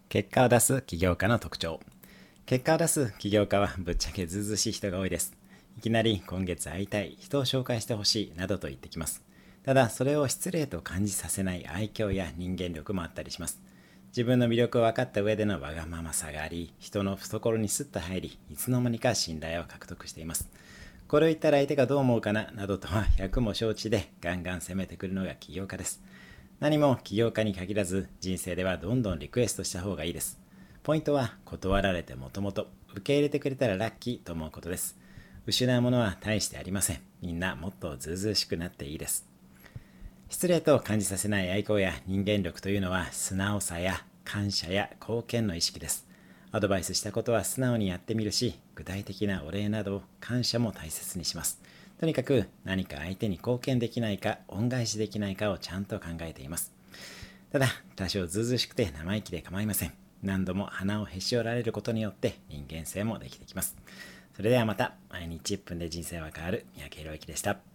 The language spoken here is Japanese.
結果を出す起業家の特徴。結果を出す起業家はぶっちゃけずうずうしい人が多いです。いきなり今月会いたい、人を紹介してほしいなどと言ってきます。ただそれを失礼と感じさせない愛嬌や人間力もあったりします。自分の魅力を分かった上でのわがままさがあり、人の懐にスッと入り、いつの間にか信頼を獲得しています。これを言ったら相手がどう思うかななどとは百も承知でガンガン攻めてくるのが起業家です。何も起業家に限らず人生ではどんどんリクエストした方がいいです。ポイントは断られてもともと受け入れてくれたらラッキーと思うことです。失うものは大してありません。みんなもっとずうずうしくなっていいです。失礼と感じさせない愛好や人間力というのは素直さや感謝や貢献の意識です。アドバイスしたことは素直にやってみるし、具体的なお礼など感謝も大切にします。とにかく何か相手に貢献できないか恩返しできないかをちゃんと考えています。ただ多少ずうずうしくて生意気で構いません。何度も鼻をへし折られることによって人間性もできてきます。それではまた。毎日1分で人生は変わる三宅宏之でした。